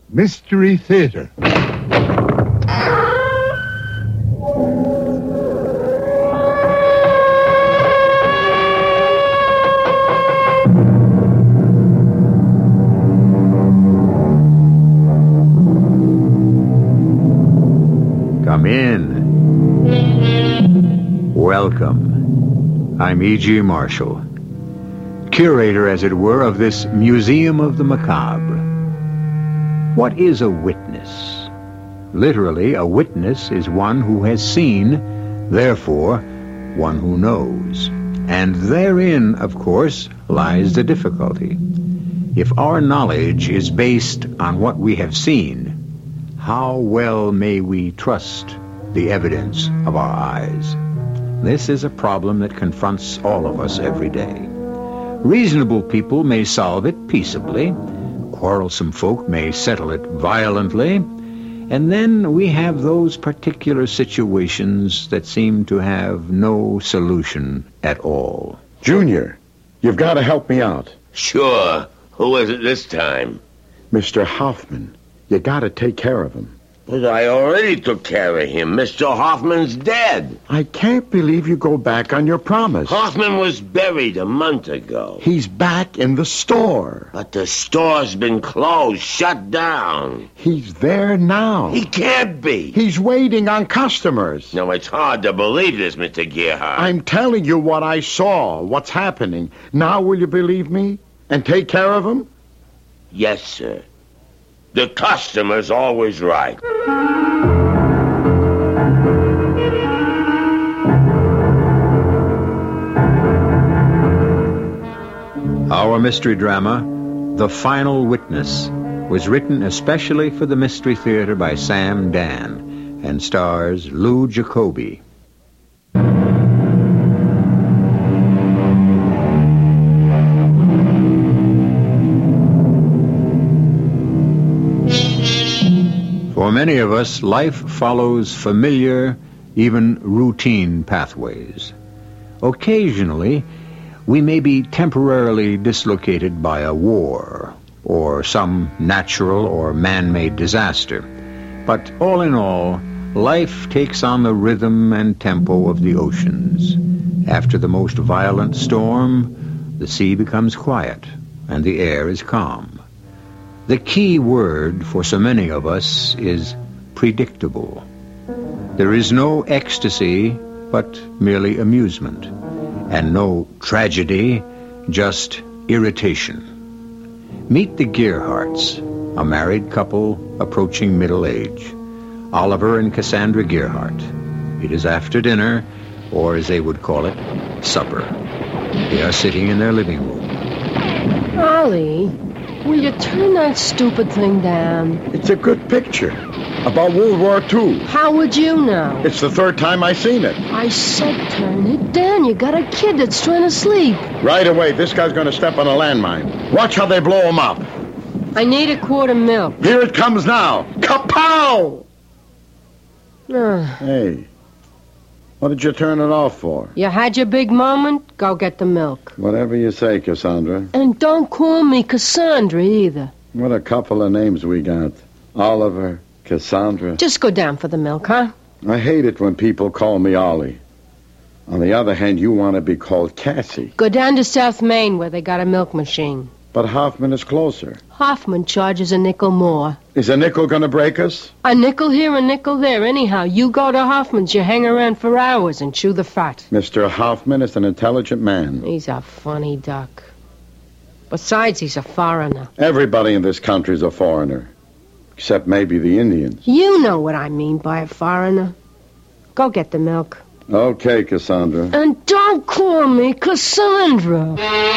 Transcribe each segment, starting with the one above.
Mystery Theater. Come in. Welcome. I'm E.G. Marshall, curator, as it were, of this Museum of the Macabre. What is a witness? Literally, a witness is one who has seen, therefore, one who knows. And therein, of course, lies the difficulty. If our knowledge is based on what we have seen, how well may we trust the evidence of our eyes? This is a problem that confronts all of us every day. Reasonable people may solve it peaceably. Quarrelsome folk may settle it violently. And then we have those particular situations that seem to have no solution at all. Junior, you've got to help me out. Sure. Who is it this time? Mr. Hoffman. You got to take care of him. But I already took care of him. Mr. Hoffman's dead. I can't believe you go back on your promise. Hoffman was buried a month ago. He's back in the store. But the store's been closed, shut down. He's there now. He can't be. He's waiting on customers. Now, it's hard to believe this, Mr. Gerhardt. I'm telling you what I saw, what's happening. Now will you believe me and take care of him? Yes, sir. The customer's always right. Our mystery drama, The Final Witness, was written especially for the Mystery Theater by Sam Dan and stars Lou Jacoby. For many of us, life follows familiar, even routine pathways. Occasionally, we may be temporarily dislocated by a war or some natural or man-made disaster. But all in all, life takes on the rhythm and tempo of the oceans. After the most violent storm, the sea becomes quiet and the air is calm. The key word for so many of us is predictable. There is no ecstasy, but merely amusement, and no tragedy, just irritation. Meet the Gerhardts, a married couple approaching middle age. Oliver and Cassandra Gerhardt. It is after dinner, or as they would call it, supper. They are sitting in their living room. Ollie, will you turn that stupid thing down? It's a good picture. About World War II. How would you know? It's the third time I've seen it. I said turn it down. You got a kid that's trying to sleep. Right away, this guy's going to step on a landmine. Watch how they blow him up. I need a quart of milk. Here it comes now. Kapow! Hey, what did you turn it off for? You had your big moment? Go get the milk. Whatever you say, Cassandra. And don't call me Cassandra either. What a couple of names we got. Oliver, Cassandra. Just go down for the milk, huh? I hate it when people call me Ollie. On the other hand, you want to be called Cassie. Go down to South Main where they got a milk machine. But Hoffman is closer. Hoffman charges a nickel more. Is a nickel going to break us? A nickel here, a nickel there. Anyhow, you go to Hoffman's, you hang around for hours and chew the fat. Mr. Hoffman is an intelligent man. He's a funny duck. Besides, he's a foreigner. Everybody in this country is a foreigner. Except maybe the Indians. You know what I mean by a foreigner. Go get the milk. Okay, Cassandra. And don't call me Cassandra.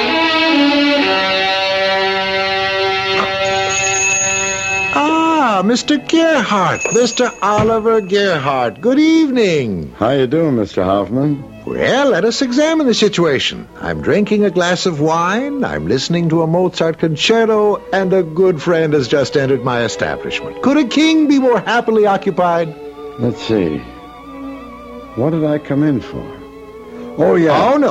Ah, Mr. Gerhardt, Mr. Oliver Gerhardt. Good evening. How you doing, Mr. Hoffman? Well, let us examine the situation. I'm drinking a glass of wine, I'm listening to a Mozart concerto, and a good friend has just entered my establishment. Could a king be more happily occupied? Let's see. What did I come in for? Oh, yeah. Oh, no.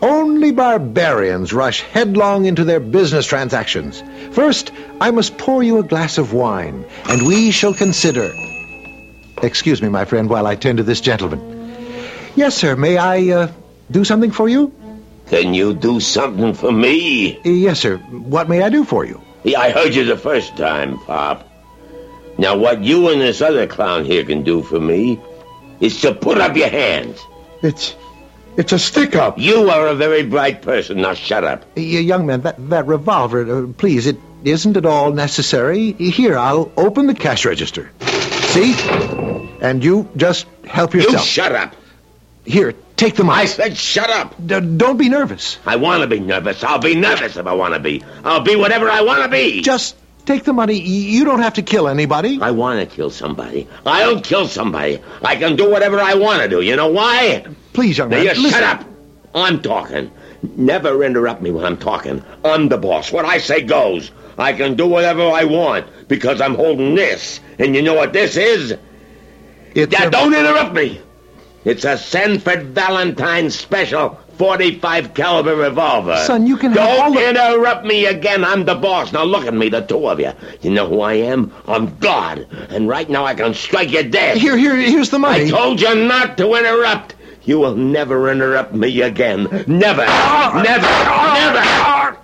Only barbarians rush headlong into their business transactions. First, I must pour you a glass of wine, and we shall consider... Excuse me, my friend, while I tend to this gentleman. Yes, sir, may I, do something for you? Can you do something for me? Yes, sir. What may I do for you? Yeah, I heard you the first time, Pop. Now, what you and this other clown here can do for me is to put up your hands. It's a stick-up. You are a very bright person. Now, shut up. Young man, that revolver, please, it isn't at all necessary. Here, I'll open the cash register. See? And you just help yourself. You shut up. Here, take the money. I said shut up. Don't be nervous. I want to be nervous. I'll be nervous if I want to be. I'll be whatever I want to be. Just take the money. You don't have to kill anybody. I want to kill somebody. I'll kill somebody. I can do whatever I want to do. You know why? Please, young Now, man, you listen. shut up. I'm talking. Never interrupt me when I'm talking. I'm the boss. What I say goes. I can do whatever I want because I'm holding this. And you know what this is? Don't interrupt me. It's a Sanford Valentine special 45 caliber revolver. Son, you can have all Don't the... interrupt me again. I'm the boss. Now look at me, the two of you. You know who I am? I'm God. And right now I can strike you dead. Here's the money. I told you not to interrupt. You will never interrupt me again. Never. Never. Never.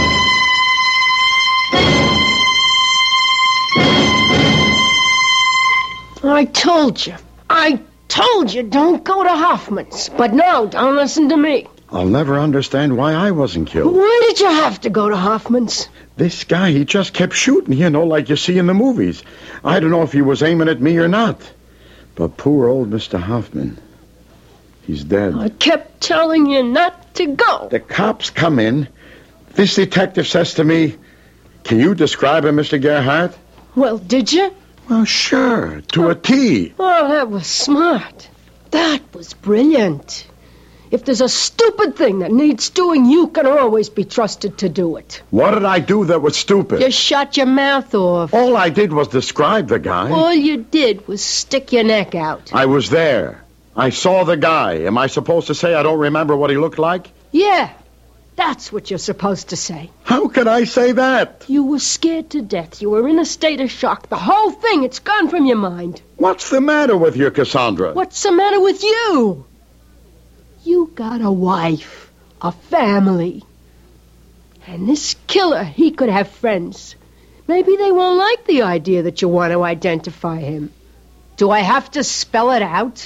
I told you, don't go to Hoffman's. But no, don't listen to me. I'll never understand why I wasn't killed. Why did you have to go to Hoffman's? This guy, he just kept shooting, like you see in the movies. I don't know if he was aiming at me or not. But poor old Mr. Hoffman, he's dead. I kept telling you not to go. The cops come in. This detective says to me, "Can you describe him, Mr. Gerhardt?" Well, did you? Well, sure, to a T. Oh, that was smart. That was brilliant. If there's a stupid thing that needs doing, you can always be trusted to do it. What did I do that was stupid? You shut your mouth off. All I did was describe the guy. All you did was stick your neck out. I was there. I saw the guy. Am I supposed to say I don't remember what he looked like? Yeah, that's what you're supposed to say. How could I say that? You were scared to death. You were in a state of shock. The whole thing, it's gone from your mind. What's the matter with you, Cassandra? What's the matter with you? You got a wife, a family. And this killer, he could have friends. Maybe they won't like the idea that you want to identify him. Do I have to spell it out?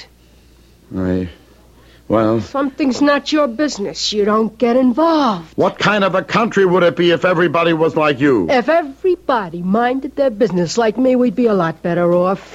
Well... Something's not your business. You don't get involved. What kind of a country would it be if everybody was like you? If everybody minded their business like me, we'd be a lot better off.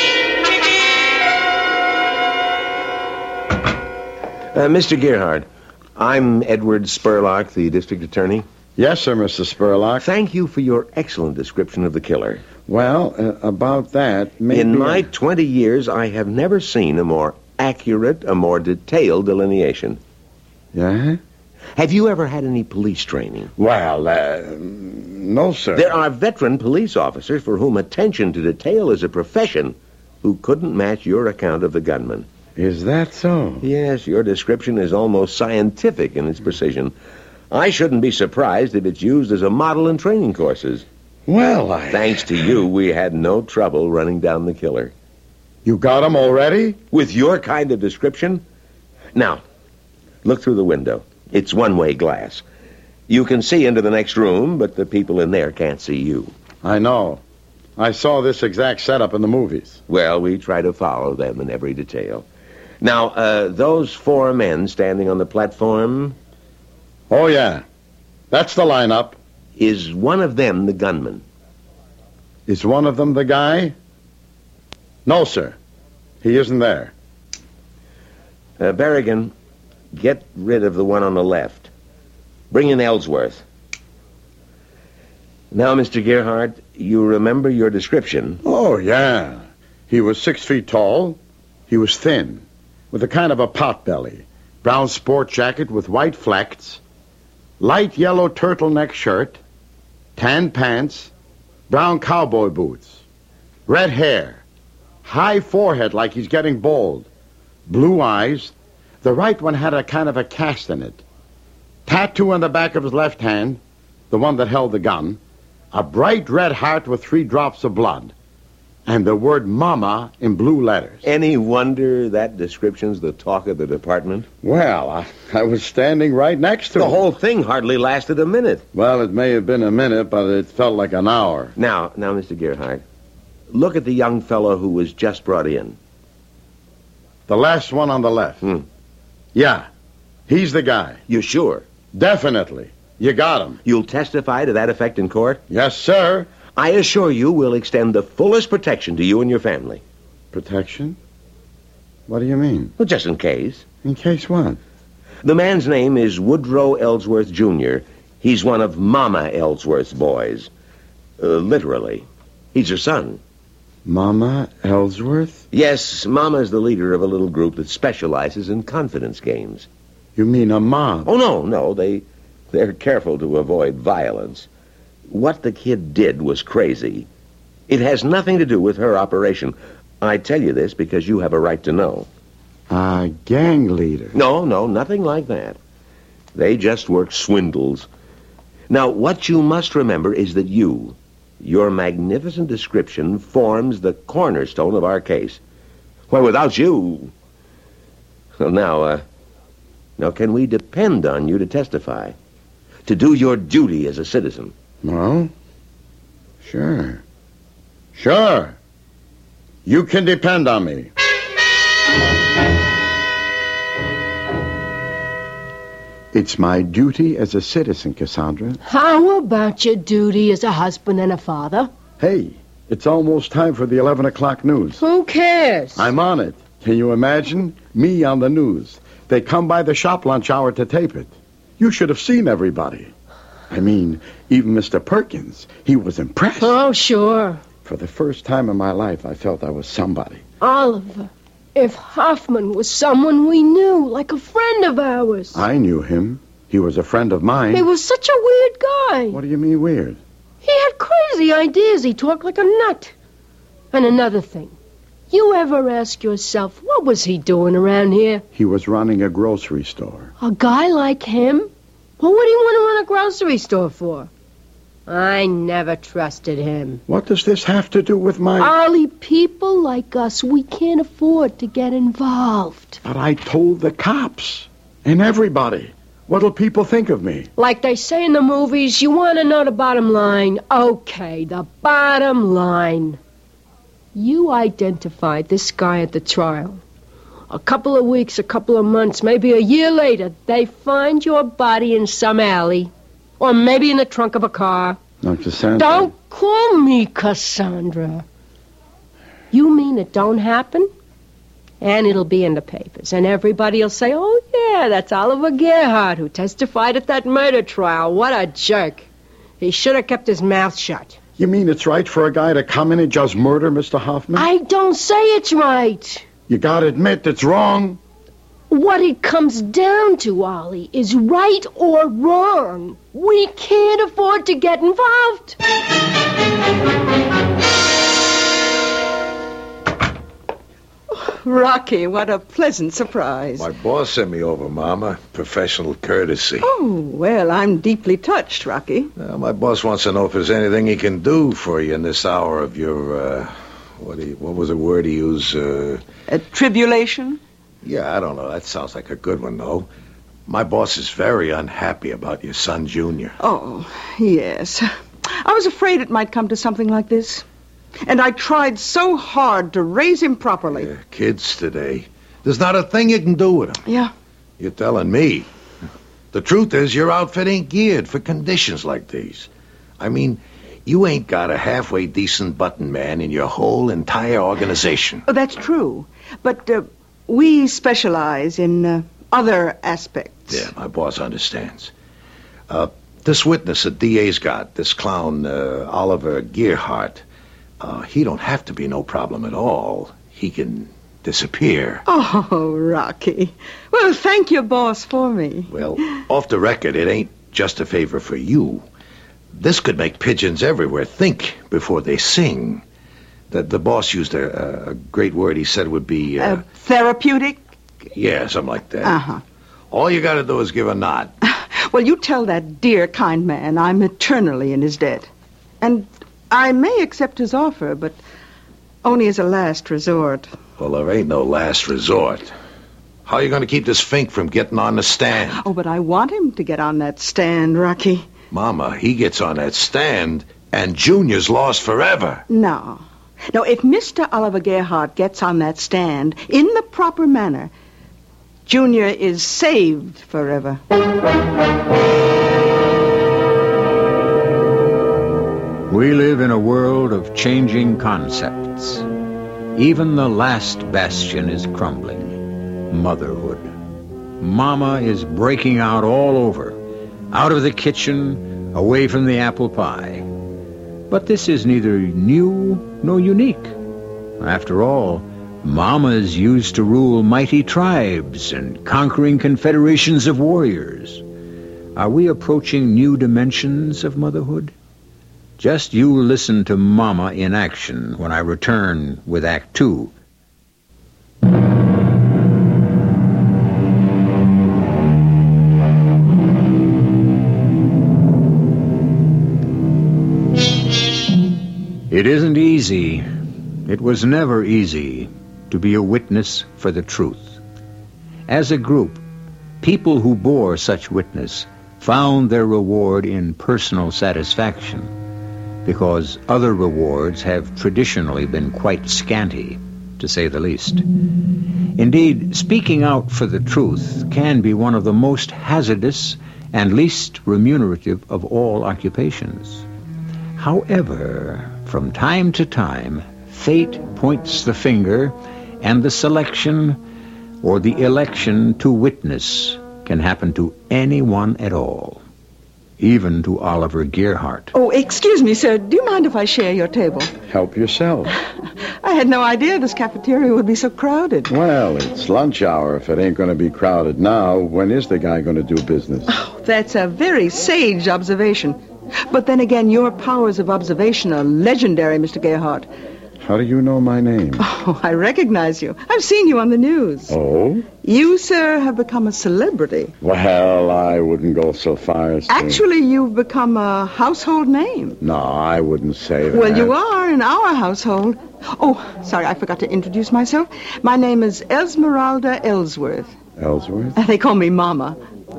Mr. Gerhardt, I'm Edward Spurlock, the district attorney. Yes, sir, Mr. Spurlock. Thank you for your excellent description of the killer. Well, about that, maybe... In my 20 years, I have never seen a more accurate, a more detailed delineation. Yeah? Have you ever had any police training? Well, no, sir. There are veteran police officers for whom attention to detail is a profession who couldn't match your account of the gunman. Is that so? Yes, your description is almost scientific in its precision. I shouldn't be surprised if it's used as a model in training courses. Well, Thanks to you, we had no trouble running down the killer. You got him already? With your kind of description? Now, look through the window. It's one-way glass. You can see into the next room, but the people in there can't see you. I know. I saw this exact setup in the movies. Well, we try to follow them in every detail. Now, those four men standing on the platform... Oh, yeah. That's the lineup. Is one of them the gunman? Is one of them the guy? No, sir. He isn't there. Berrigan, get rid of the one on the left. Bring in Ellsworth. Now, Mr. Gerhardt, you remember your description? Oh, yeah. He was 6 feet tall. He was thin, with a kind of a pot belly. Brown sport jacket with white flecks. Light yellow turtleneck shirt. Tan pants. Brown cowboy boots. Red hair. High forehead like he's getting bald. Blue eyes. The right one had a kind of a cast in it. tattoo on the back of his left hand, the one that held the gun, a bright red heart with 3 drops of blood, and the word Mama in blue letters. Any wonder that description's the talk of the department? Well, I was standing right next to The him. whole thing hardly lasted a minute. Well, it may have been a minute, but it felt like an hour. Now, Mr. Gerhardt, look at the young fellow who was just brought in. The last one on the left. Yeah, he's the guy. You sure? Definitely. You got him. You'll testify to that effect in court? Yes, sir. I assure you we'll extend the fullest protection to you and your family. Protection? What do you mean? Well, just in case. In case what? The man's name is Woodrow Ellsworth, Jr. He's one of Mama Ellsworth's boys. Literally. He's her son. Mama Ellsworth? Yes, Mama's the leader of a little group that specializes in confidence games. You mean a mob? Oh, no. They're careful to avoid violence. What the kid did was crazy. It has nothing to do with her operation. I tell you this because you have a right to know. A gang leader? No, nothing like that. They just work swindles. Now, what you must remember is that your magnificent description forms the cornerstone of our case. Why, without you... Well, now, can we depend on you to testify? To do your duty as a citizen? Well, sure. Sure. You can depend on me. It's my duty as a citizen, Cassandra. How about your duty as a husband and a father? Hey, it's almost time for the 11 o'clock news. Who cares? I'm on it. Can you imagine? Me on the news. They come by the shop lunch hour to tape it. You should have seen everybody. I mean, even Mr. Perkins. He was impressed. Oh, sure. For the first time in my life, I felt I was somebody. Oliver, if Hoffman was someone we knew, like a friend of ours. I knew him. He was a friend of mine. He was such a weird guy. What do you mean weird? He had crazy ideas. He talked like a nut. And another thing. You ever ask yourself, what was he doing around here? He was running a grocery store. A guy like him? Well, what do you want to run a grocery store for? I never trusted him. What does this have to do with my... Ollie, people like us, we can't afford to get involved. But I told the cops. And everybody. What'll people think of me? Like they say in the movies, you want to know the bottom line. Okay, the bottom line. You identified this guy at the trial. A couple of weeks, a couple of months, maybe a year later, they find your body in some alley. Or maybe in the trunk of a car. No, Cassandra. Don't call me Cassandra. You mean it don't happen? And it'll be in the papers. And everybody will say, oh, yeah, that's Oliver Gerhardt who testified at that murder trial. What a jerk. He should have kept his mouth shut. You mean it's right for a guy to come in and just murder Mr. Hoffman? I don't say it's right. You gotta admit it's wrong. What it comes down to, Ollie, is right or wrong. We can't afford to get involved. Rocky, what a pleasant surprise. My boss sent me over, Mama. Professional courtesy. Oh, well, I'm deeply touched, Rocky. My boss wants to know if there's anything he can do for you in this hour of your, what was the word he used? Tribulation? Yeah, I don't know. That sounds like a good one, though. My boss is very unhappy about your son, Junior. Oh, yes. I was afraid it might come to something like this. And I tried so hard to raise him properly. Yeah, kids today. There's not a thing you can do with them. Yeah. You're telling me. The truth is, your outfit ain't geared for conditions like these. I mean, you ain't got a halfway decent button man in your whole entire organization. Oh, that's true. But we specialize in other aspects. Yeah, my boss understands. This witness the DA's got, this clown, Oliver Gerhardt, he don't have to be no problem at all. He can disappear. Oh, Rocky. Well, thank your boss for me. Well, off the record, it ain't just a favor for you. This could make pigeons everywhere think before they sing. The boss used a great word he said would be... therapeutic? Yeah, something like that. Uh-huh. All you got to do is give a nod. Well, you tell that dear, kind man I'm eternally in his debt. And I may accept his offer, but only as a last resort. Well, there ain't no last resort. How are you going to keep this Fink from getting on the stand? Oh, but I want him to get on that stand, Rocky. Mama, he gets on that stand, and Junior's lost forever. No. No, if Mr. Oliver Gerhardt gets on that stand in the proper manner, Junior is saved forever. We live in a world of changing concepts. Even the last bastion is crumbling. Motherhood. Mama is breaking out all over. Out of the kitchen, away from the apple pie. But this is neither new nor unique. After all, Mamas used to rule mighty tribes and conquering confederations of warriors. Are we approaching new dimensions of motherhood? Just you listen to Mama in action when I return with Act 2. It isn't easy. It was never easy to be a witness for the truth. As a group, people who bore such witness found their reward in personal satisfaction, because other rewards have traditionally been quite scanty, to say the least. Indeed, speaking out for the truth can be one of the most hazardous and least remunerative of all occupations. However, from time to time, fate points the finger, and the selection or the election to witness can happen to anyone at all, even to Oliver Gerhardt. Oh, excuse me, sir. Do you mind if I share your table? Help yourself. I had no idea this cafeteria would be so crowded. Well, it's lunch hour. If it ain't going to be crowded now, when is the guy going to do business? Oh, that's a very sage observation. But then again, your powers of observation are legendary, Mr. Gerhardt. How do you know my name? Oh, I recognize you. I've seen you on the news. Oh? You, sir, have become a celebrity. Well, I wouldn't go so far as to... Actually, you've become a household name. No, I wouldn't say that. Well, you are in our household. Oh, sorry, I forgot to introduce myself. My name is Esmeralda Ellsworth. Ellsworth? They call me Mama.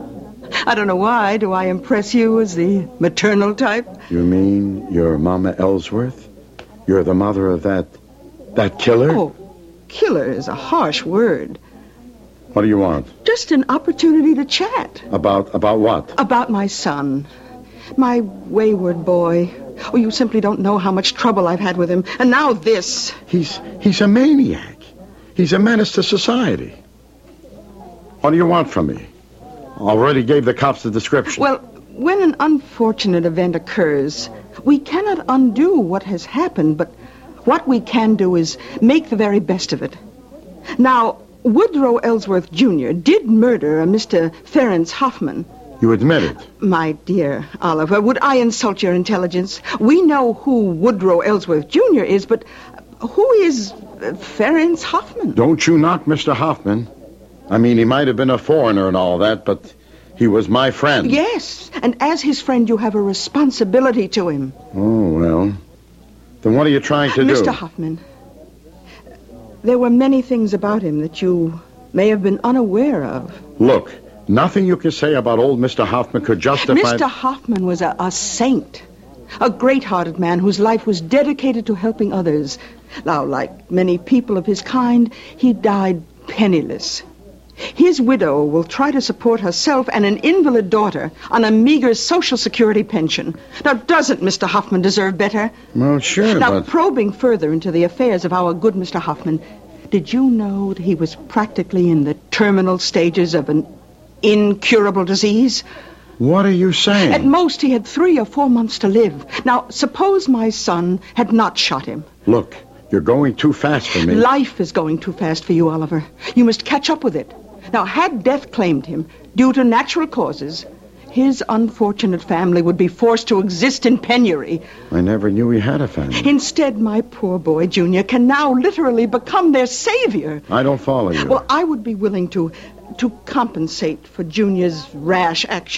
I don't know why. Do I impress you as the maternal type? You mean you're Mama Ellsworth? You're the mother of that killer? Oh, killer is a harsh word. What do you want? Just an opportunity to chat. About what? About my son. My wayward boy. Oh, you simply don't know how much trouble I've had with him. And now this. He's a maniac. He's a menace to society. What do you want from me? Already gave the cops the description. Well, when an unfortunate event occurs, we cannot undo what has happened, but what we can do is make the very best of it. Now, Woodrow Ellsworth Jr. did murder a Mr. Ferenc Hoffman. You admit it? My dear Oliver, would I insult your intelligence? We know who Woodrow Ellsworth Jr. is, but who is Ferenc Hoffman? Don't you knock Mr. Hoffman. I mean, he might have been a foreigner and all that, but he was my friend. Yes, and as his friend, you have a responsibility to him. Oh, well. Then what are you trying to do? Mr. Hoffman, there were many things about him that you may have been unaware of. Look, nothing you can say about old Mr. Hoffman could justify... Mr. Hoffman was a saint, a great-hearted man whose life was dedicated to helping others. Now, like many people of his kind, he died penniless. His widow will try to support herself and an invalid daughter on a meager Social Security pension. Now, doesn't Mr. Hoffman deserve better? Well, sure, Now, but... probing further into the affairs of our good Mr. Hoffman, did you know that he was practically in the terminal stages of an incurable disease? What are you saying? At most, he had 3 or 4 months to live. Now, suppose my son had not shot him. Look, you're going too fast for me. Life is going too fast for you, Oliver. You must catch up with it. Now, had death claimed him due to natural causes, his unfortunate family would be forced to exist in penury. I never knew he had a family. Instead, my poor boy, Junior, can now literally become their savior. I don't follow you. Well, I would be willing to compensate for Junior's rash action.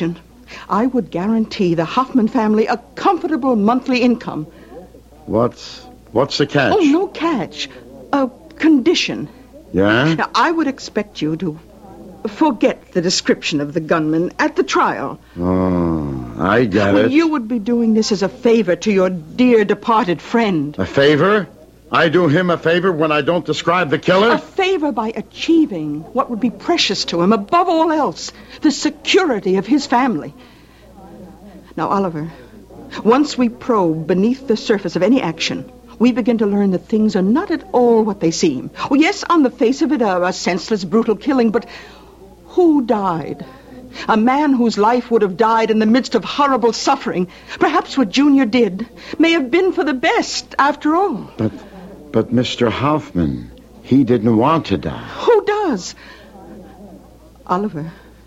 I would guarantee the Hoffman family a comfortable monthly income. What's the catch? Oh, no catch. A condition. Yeah? Now, I would expect you to forget the description of the gunman at the trial. Oh, I get Well, it. you would be doing this as a favor to your dear departed friend. A favor? I do him a favor when I don't describe the killer? A favor by achieving what would be precious to him, above all else, the security of his family. Now, Oliver, once we probe beneath the surface of any action, we begin to learn that things are not at all what they seem. Oh, yes, on the face of it, a senseless, brutal killing, but who died? A man whose life would have died in the midst of horrible suffering. Perhaps what Junior did may have been for the best, after all. But Mr. Hoffman, he didn't want to die. Who does? Oliver.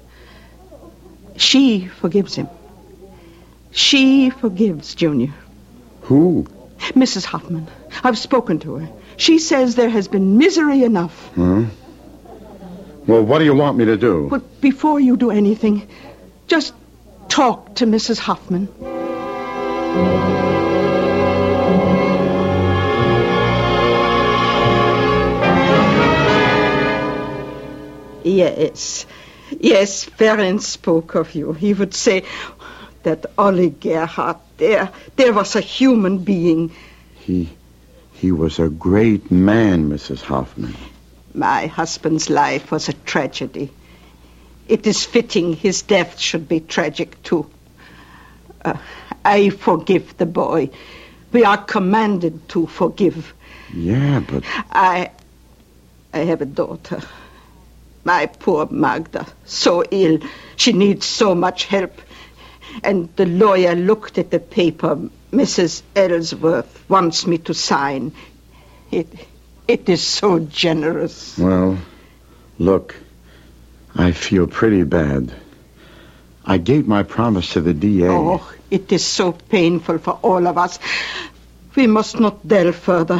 She forgives him. She forgives Junior. Who? Mrs. Hoffman. I've spoken to her. She says there has been misery enough. Huh? Well, what do you want me to do? But before you do anything, just talk to Mrs. Hoffman. Yes, Ferenc spoke of you. He would say that Ollie Gerhardt, there was a human being. He was a great man, Mrs. Hoffman. My husband's life was a tragedy. It is fitting his death should be tragic, too. I forgive the boy. We are commanded to forgive. Yeah, but... I have a daughter. My poor Magda, so ill. She needs so much help. And the lawyer looked at the paper Mrs. Ellsworth wants me to sign. It is so generous. Well, look, I feel pretty bad. I gave my promise to the DA. Oh, it is so painful for all of us. We must not delve further.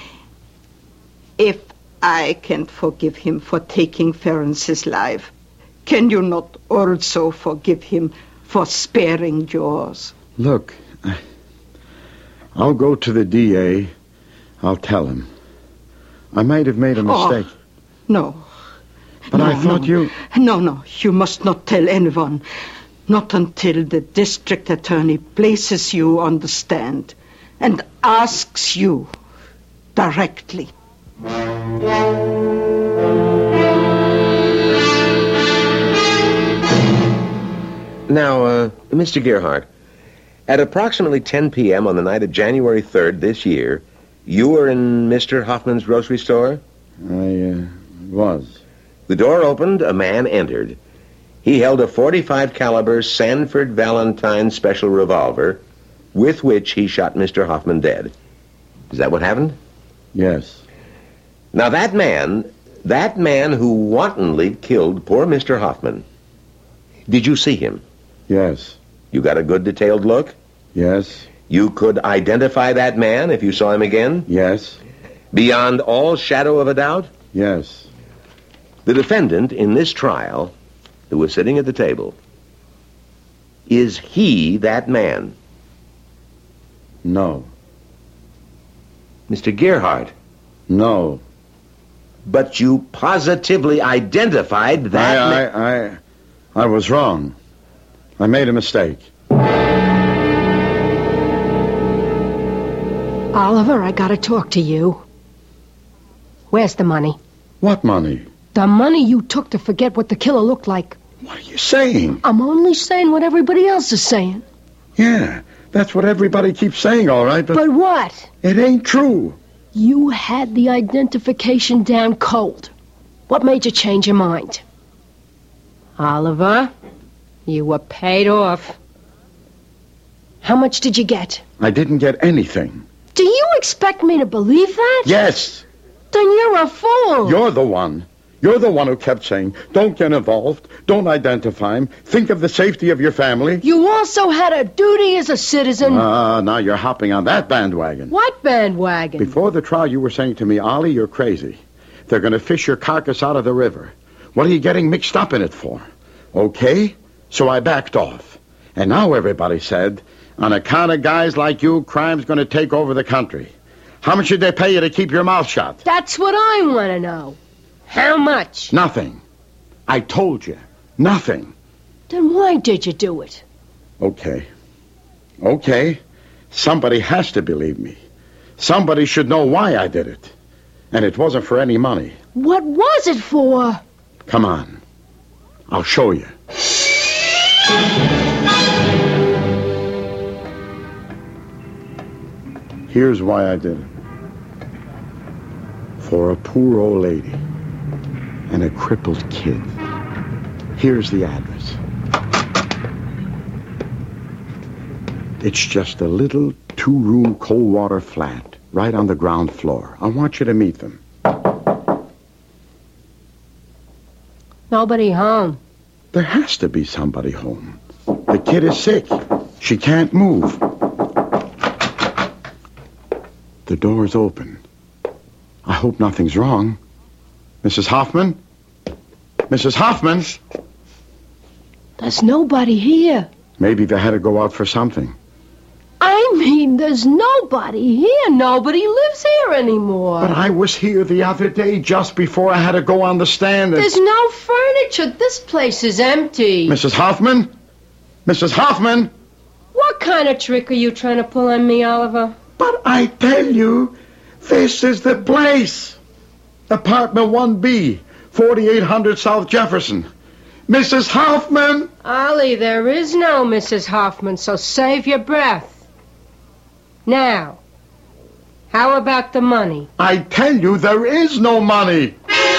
If I can forgive him for taking Ferenc's life, can you not also forgive him for sparing yours? Look, I'll go to the DA. I'll tell him. I might have made a mistake. Oh, no. But I thought you... No, you must not tell anyone. Not until the district attorney places you on the stand and asks you directly. Now, Mr. Gerhardt, at approximately 10 p.m. on the night of January 3rd this year, you were in Mr. Hoffman's grocery store? I was. The door opened, a man entered. He held a .45 caliber Sanford Valentine special revolver with which he shot Mr. Hoffman dead. Is that what happened? Yes. Now that man who wantonly killed poor Mr. Hoffman, did you see him? Yes. You got a good detailed look? Yes. You could identify that man if you saw him again? Yes. Beyond all shadow of a doubt? Yes. The defendant in this trial, who was sitting at the table, is he that man? No. Mr. Gerhardt. No. But you positively identified that man. I was wrong. I made a mistake. Oliver, I gotta talk to you. Where's the money? What money? The money you took to forget what the killer looked like. What are you saying? I'm only saying what everybody else is saying. Yeah, that's what everybody keeps saying, all right, But what? it ain't true. You had the identification down cold. What made you change your mind? Oliver, you were paid off. How much did you get? I didn't get anything. Do you expect me to believe that? Yes, Then you're a fool. you're the one. You're the one who kept saying, don't get involved, don't identify him, think of the safety of your family. You also had a duty as a citizen. Now you're hopping on that bandwagon. What bandwagon? Before the trial, you were saying to me, Ollie, you're crazy. They're going to fish your carcass out of the river. What are you getting mixed up in it for? Okay, so I backed off. And now everybody said, on account of guys like you, crime's going to take over the country. How much did they pay you to keep your mouth shut? That's what I want to know. How much? Nothing. I told you. Nothing. Then why did you do it? Okay. Somebody has to believe me. Somebody should know why I did it. And it wasn't for any money. What was it for? Come on. I'll show you. Here's why I did it. For a poor old lady and a crippled kid. Here's the address. It's just a little 2-room cold water flat right on the ground floor. I want you to meet them. Nobody home. There has to be somebody home. The kid is sick. She can't move. The door's open. I hope nothing's wrong. Mrs. Hoffman? Mrs. Hoffman? There's nobody here. Maybe they had to go out for something. I mean, there's nobody here. Nobody lives here anymore. But I was here the other day just before I had to go on the stand. There's no furniture. This place is empty. Mrs. Hoffman? Mrs. Hoffman? What kind of trick are you trying to pull on me, Oliver? But I tell you, this is the place. Apartment 1B, 4800 South Jefferson. Mrs. Hoffman? Ollie, there is no Mrs. Hoffman, so save your breath. Now, how about the money? I tell you, there is no money.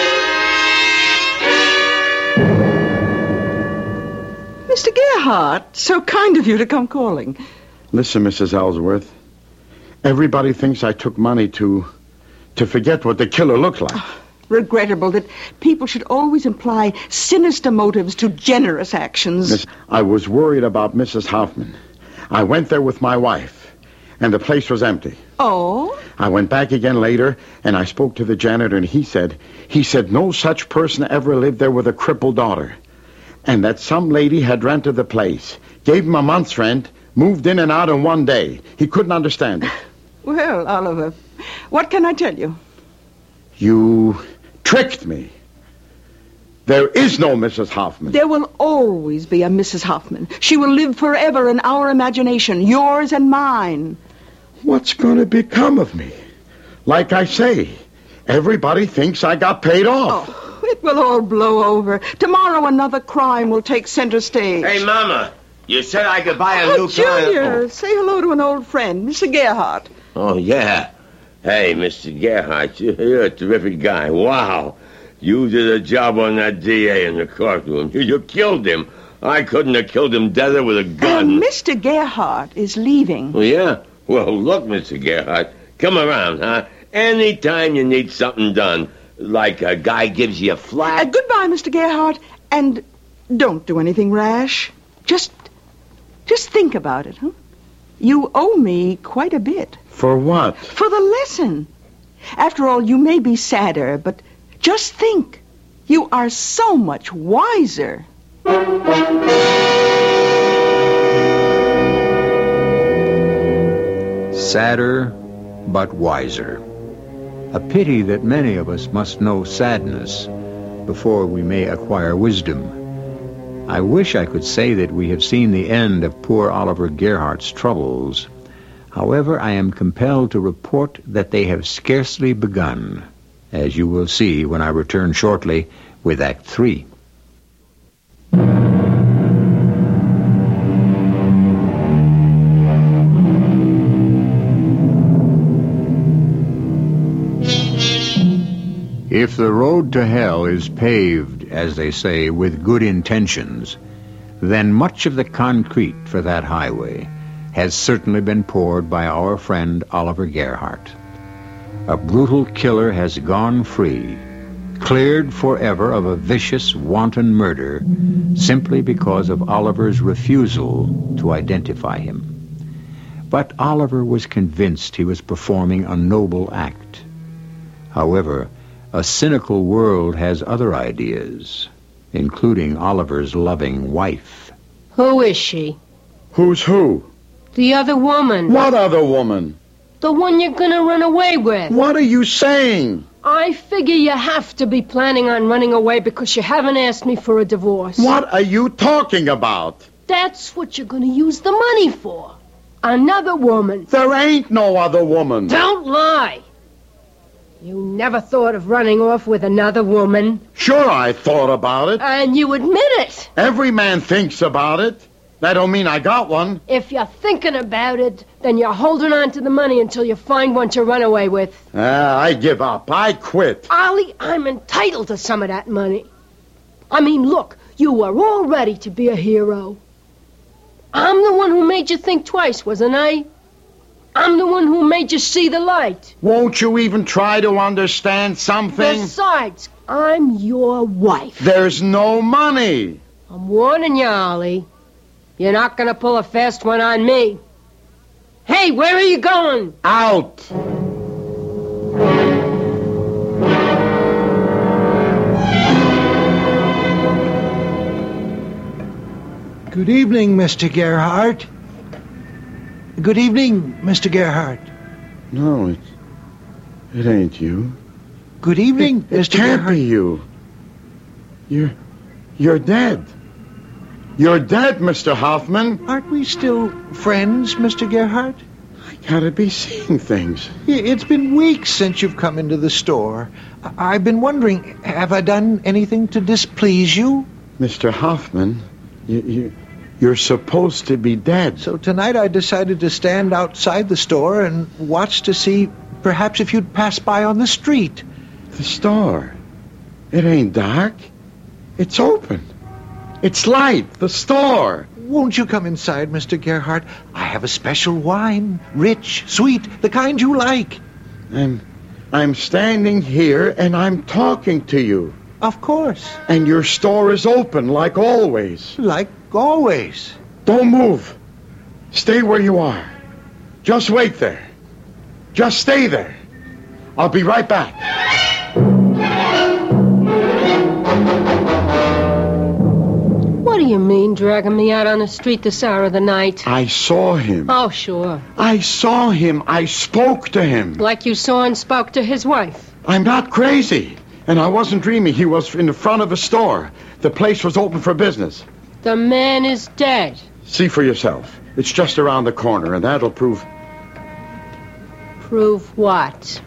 Mr. Gerhardt, so kind of you to come calling. Listen, Mrs. Ellsworth. Everybody thinks I took money to forget what the killer looked like. Regrettable that people should always imply sinister motives to generous actions. Miss, I was worried about Mrs. Hoffman. I went there with my wife, and the place was empty. Oh? I went back again later, and I spoke to the janitor, and he said no such person ever lived there with a crippled daughter, and that some lady had rented the place, gave him a month's rent, moved in and out in one day. He couldn't understand it. Well, Oliver, what can I tell you? You tricked me. There is no Mrs. Hoffman. There will always be a Mrs. Hoffman. She will live forever in our imagination, yours and mine. What's going to become of me? Like I say, everybody thinks I got paid off. Oh, it will all blow over. Tomorrow another crime will take center stage. Hey, Mama, you said I could buy a new car. Junior, say hello to an old friend, Mr. Gerhardt. Oh, yeah. Hey, Mr. Gerhardt, you're a terrific guy. Wow. You did a job on that DA in the courtroom. You killed him. I couldn't have killed him deader with a gun. Mr. Gerhardt is leaving. Oh, yeah? Well, look, Mr. Gerhardt, come around, huh? Anytime you need something done, like a guy gives you a flat. Goodbye, Mr. Gerhardt, and don't do anything rash. Just think about it, huh? You owe me quite a bit. For what? For the lesson. After all, you may be sadder, but just think. You are so much wiser. Sadder, but wiser. A pity that many of us must know sadness before we may acquire wisdom. I wish I could say that we have seen the end of poor Oliver Gerhardt's troubles. However, I am compelled to report that they have scarcely begun, as you will see when I return shortly with Act 3. If the road to hell is paved, as they say, with good intentions, then much of the concrete for that highway has certainly been poured by our friend Oliver Gerhardt. A brutal killer has gone free, cleared forever of a vicious, wanton murder, simply because of Oliver's refusal to identify him. But Oliver was convinced he was performing a noble act. However, a cynical world has other ideas, including Oliver's loving wife. Who is she? Who's who? The other woman. What other woman? The one you're gonna run away with. What are you saying? I figure you have to be planning on running away because you haven't asked me for a divorce. What are you talking about? That's what you're gonna use the money for. Another woman. There ain't no other woman. Don't lie. You never thought of running off with another woman. Sure, I thought about it. And you admit it. Every man thinks about it. That don't mean I got one. If you're thinking about it, then you're holding on to the money until you find one to run away with. I give up. I quit. Ollie, I'm entitled to some of that money. I mean, look, you were all ready to be a hero. I'm the one who made you think twice, wasn't I? I'm the one who made you see the light. Won't you even try to understand something? Besides, I'm your wife. There's no money. I'm warning you, Ollie. You're not gonna pull a fast one on me. Hey, where are you going? Out. Good evening, Mr. Gerhardt. Good evening, Mr. Gerhardt. No, it ain't you. Good evening, It Mr. can't Gerhardt. be you. You're dead. You're dead, Mr. Hoffman. Aren't we still friends, Mr. Gerhardt? I gotta be seeing things. It's been weeks since you've come into the store. I've been wondering, have I done anything to displease you? Mr. Hoffman, you're supposed to be dead. So tonight I decided to stand outside the store and watch to see perhaps if you'd pass by on the street. The store. It ain't dark. It's open. It's light. The store. Won't you come inside, Mr. Gerhardt? I have a special wine, rich, sweet, the kind you like. I'm standing here and I'm talking to you. Of course. And your store is open like always. Like always. Don't move. Stay where you are. Just wait there. Just stay there. I'll be right back. What do you mean, dragging me out on the street this hour of the night? I saw him. Oh, sure. I saw him. I spoke to him. Like you saw and spoke to his wife. I'm not crazy. And I wasn't dreaming. He was in the front of a store. The place was open for business. The man is dead. See for yourself. It's just around the corner, and that'll prove... Prove what?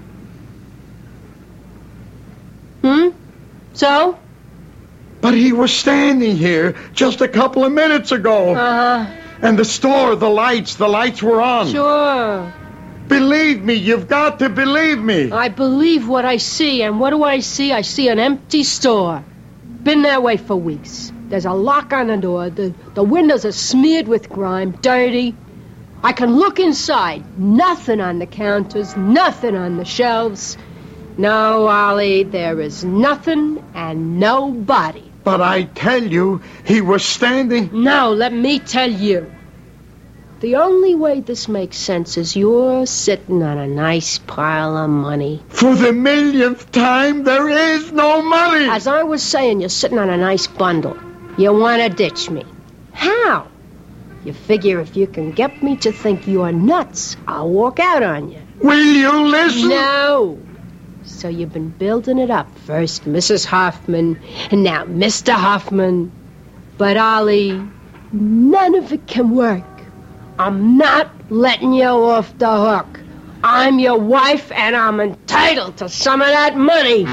So? But he was standing here just a couple of minutes ago. Uh-huh. And the store, the lights were on. Sure. Believe me, you've got to believe me. I believe what I see, and what do I see? I see an empty store. Been that way for weeks. There's a lock on the door. The windows are smeared with grime, dirty. I can look inside. Nothing on the counters, nothing on the shelves. No, Ollie, there is nothing and nobody. But I tell you, he was standing... No, let me tell you. The only way this makes sense is you're sitting on a nice pile of money. For the millionth time, there is no money. As I was saying, you're sitting on a nice bundle. You want to ditch me. How? You figure if you can get me to think you're nuts, I'll walk out on you. Will you listen? No. So you've been building it up. First Mrs. Hoffman, and now Mr. Hoffman. But, Ollie, none of it can work. I'm not letting you off the hook. I'm your wife, and I'm entitled to some of that money.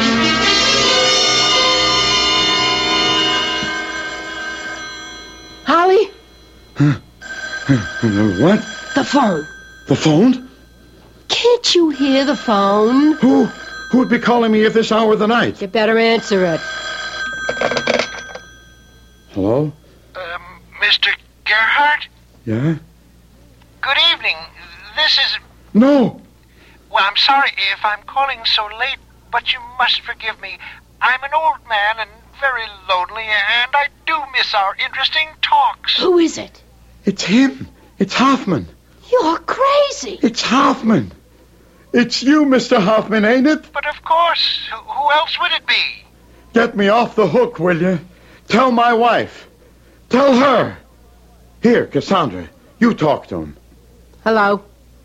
Holly? What? The phone. The phone? Can't you hear the phone? Who would be calling me at this hour of the night? You better answer it. Hello? Mr. Gerhardt? Yeah? Good evening. This is... No! Well, I'm sorry if I'm calling so late, but you must forgive me. I'm an old man and very lonely, and I do miss our interesting talks. Who is it? It's him. It's Hoffman. You're crazy. It's Hoffman. It's you, Mr. Hoffman, ain't it? But of course, who else would it be? Get me off the hook, will you? Tell my wife. Tell her. Here, Cassandra, you talk to him. Hello?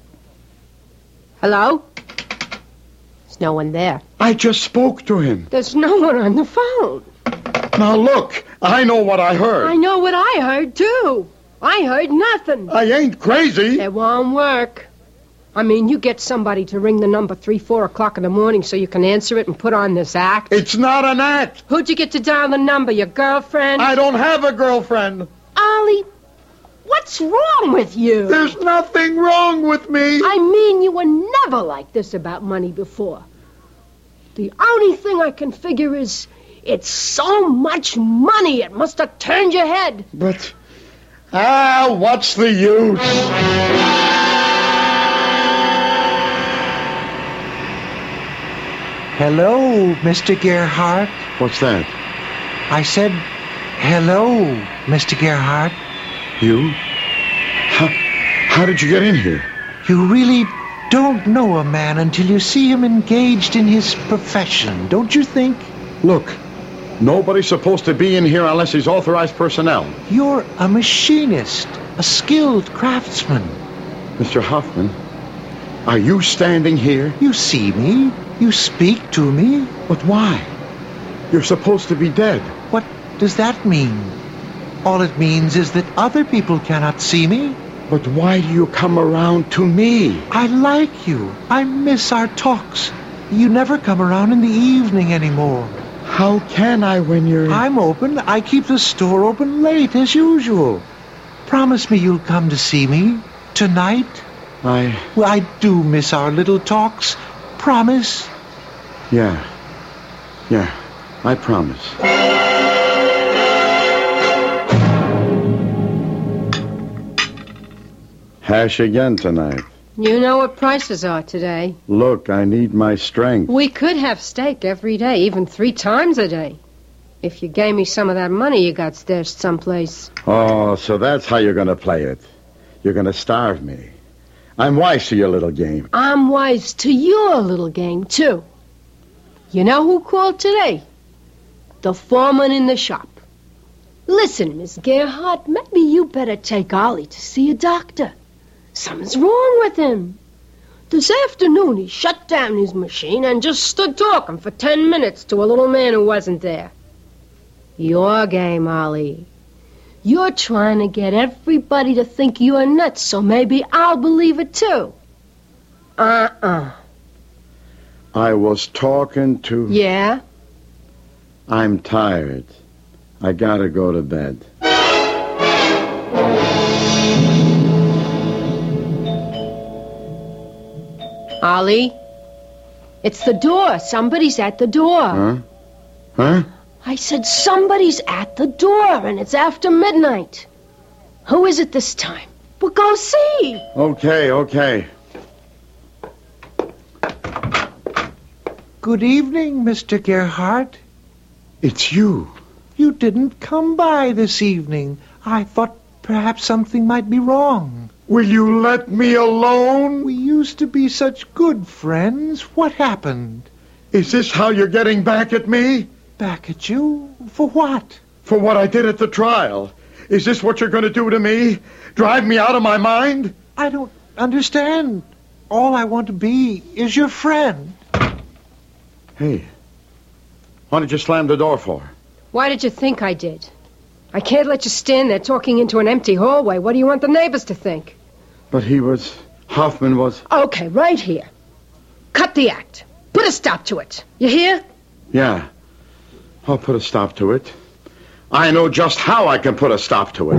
Hello? There's no one there. I just spoke to him. There's no one on the phone. Now look, I know what I heard. I know what I heard, too. I heard nothing. I ain't crazy. It won't work. I mean, you get somebody to ring the number 3, 4 o'clock in the morning so you can answer it and put on this act. It's not an act. Who'd you get to dial the number, your girlfriend? I don't have a girlfriend. Ollie, what's wrong with you? There's nothing wrong with me. I mean, you were never like this about money before. The only thing I can figure is it's so much money it must have turned your head. But, what's the use? Hello, Mr. Gerhardt. What's that? I said, hello, Mr. Gerhardt. You? How did you get in here? You really don't know a man until you see him engaged in his profession, don't you think? Look, nobody's supposed to be in here unless he's authorized personnel. You're a machinist, a skilled craftsman. Mr. Hoffman, are you standing here? You see me. You speak to me. But why? You're supposed to be dead. What does that mean? All it means is that other people cannot see me. But why do you come around to me? I like you. I miss our talks. You never come around in the evening anymore. How can I when you're... I'm open. I keep the store open late as usual. Promise me you'll come to see me tonight. Well, I do miss our little talks. Promise? Yeah, I promise. Hash again tonight. You know what prices are today. Look, I need my strength. We could have steak every day, even 3 times a day. If you gave me some of that money you got stashed someplace. Oh, so that's how you're going to play it. You're going to starve me. I'm wise to your little game. I'm wise to your little game, too. You know who called today? The foreman in the shop. Listen, Miss Gerhardt, maybe you better take Ollie to see a doctor. Something's wrong with him. This afternoon he shut down his machine and just stood talking for 10 minutes to a little man who wasn't there. Your game, Ollie. You're trying to get everybody to think you're nuts, so maybe I'll believe it too. I was talking to... Yeah? I'm tired. I gotta go to bed. Ollie? It's the door. Somebody's at the door. Huh? I said somebody's at the door, and it's after midnight. Who is it this time? Well, go see. Okay. Good evening, Mr. Gerhardt. It's you. You didn't come by this evening. I thought perhaps something might be wrong. Will you let me alone? We used to be such good friends. What happened? Is this how you're getting back at me? Back at you? For what? For what I did at the trial. Is this what you're going to do to me? Drive me out of my mind? I don't understand. All I want to be is your friend. Hey, what did you slam the door for? Why did you think I did? I can't let you stand there talking into an empty hallway. What do you want the neighbors to think? But Hoffman was... Okay, right here. Cut the act. Put a stop to it. You hear? Yeah, I'll put a stop to it. I know just how I can put a stop to it.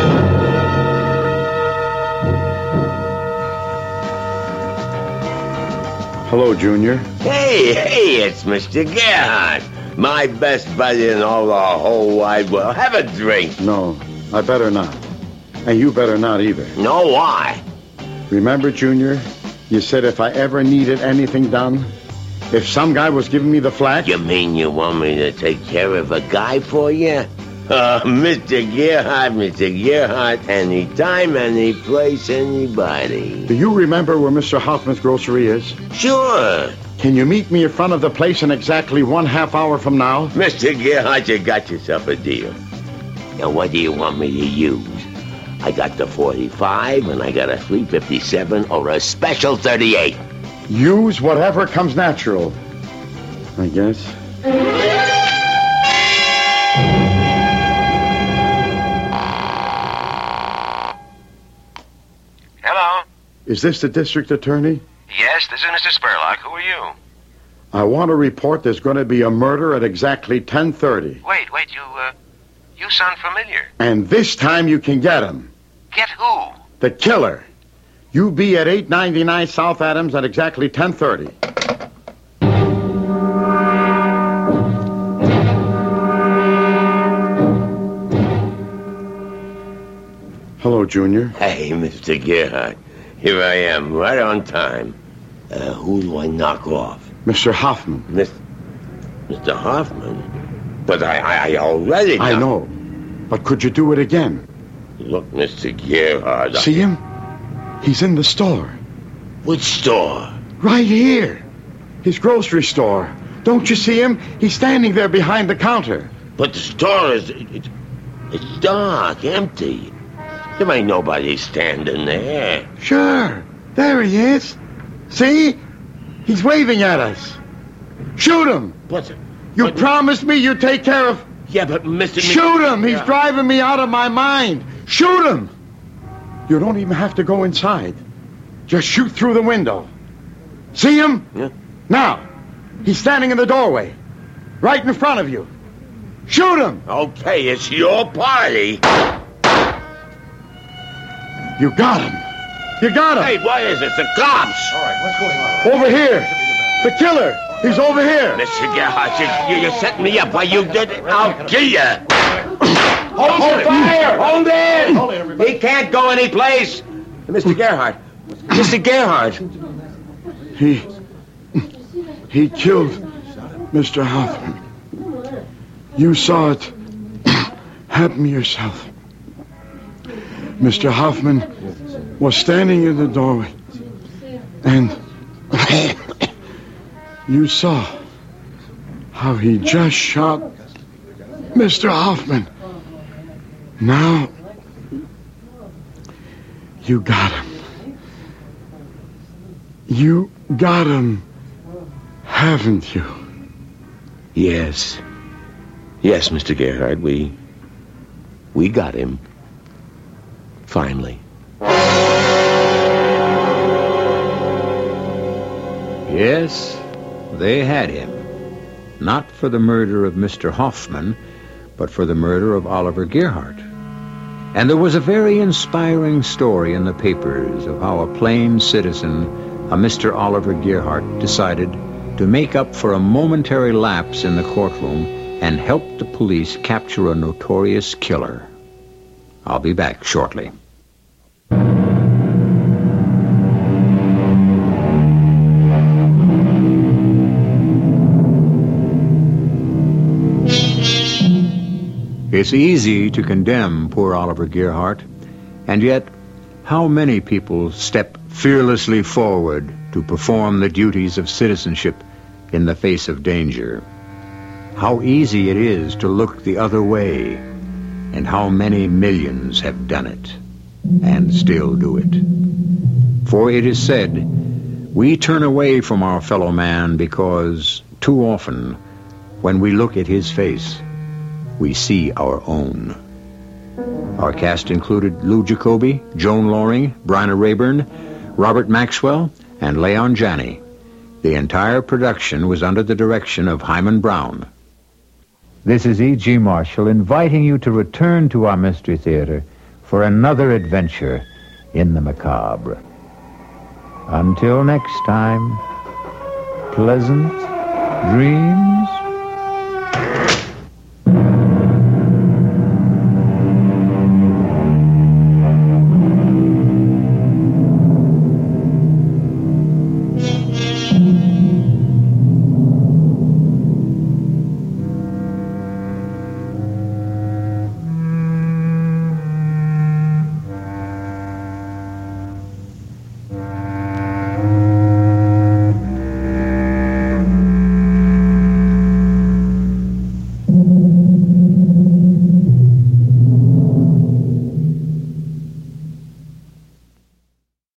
Hello, Junior. Hey, it's Mr. Gerhardt. My best buddy in all the whole wide world. Have a drink. No, I better not. And you better not either. No, why? Remember, Junior, you said if I ever needed anything done, if some guy was giving me the flack... You mean you want me to take care of a guy for you? Mr. Gerhardt, anytime, any place, anybody. Do you remember where Mr. Hoffman's grocery is? Sure. Can you meet me in front of the place in exactly 1/2 hour from now? Mr. Gerhardt, you got yourself a deal. Now, what do you want me to use? I got the 45, and I got a 357 or a special 38. Use whatever comes natural, I guess. Hello? Is this the district attorney? Yes, this is Mr. Spurlock. Who are you? I want to report there's going to be a murder at exactly 10:30. Wait, you sound familiar. And this time you can get him. Get who? The killer. You be at 899 South Adams at exactly 10:30. Hello, Junior. Hey, Mr. Gerhardt. Here I am, right on time. Who do I knock off? Mr. Hoffman. Mr. Hoffman? But I already... I know. But could you do it again? Look, Mr. Gerhardt... See him? He's in the store. Which store? Right here. His grocery store. Don't you see him? He's standing there behind the counter. But the store is... It's dark, empty. There ain't nobody standing there. Sure. There he is. See? He's waving at us. Shoot him. You promised me you'd take care of... Yeah, but Mr. Shoot him. He's driving me out of my mind. Shoot him. You don't even have to go inside. Just shoot through the window. See him? Yeah. Now, he's standing in the doorway. Right in front of you. Shoot him. Okay, it's your party. You got him. You got him. Hey, what is it? The cops. All right, what's going on? Over here. The killer. He's over here. Mr. Gerhardt, you set me up. Why you did it? I'll kill you. Hold fire! Hold in! He can't go any place. Mr. Gerhardt. Mr. Gerhardt. He killed Mr. Hoffman. You saw it happen yourself. Mr. Hoffman was standing in the doorway, and you saw how he just shot Mr. Hoffman. Now, you got him. You got him, haven't you? Yes. Yes, Mr. Gerhardt, we got him. Finally. Yes, they had him. Not for the murder of Mr. Hoffman, but for the murder of Oliver Gerhardt. And there was a very inspiring story in the papers of how a plain citizen, a Mr. Oliver Gerhardt, decided to make up for a momentary lapse in the courtroom and help the police capture a notorious killer. I'll be back shortly. It's easy to condemn poor Oliver Gerhardt, and yet how many people step fearlessly forward to perform the duties of citizenship in the face of danger? How easy it is to look the other way, and how many millions have done it, and still do it. For it is said, we turn away from our fellow man because, too often, when we look at his face, we see our own. Our cast included Lou Jacoby, Joan Loring, Bryna Rayburn, Robert Maxwell, and Leon Janney. The entire production was under the direction of Hyman Brown. This is E.G. Marshall inviting you to return to our Mystery Theater for another adventure in the macabre. Until next time, pleasant dreams.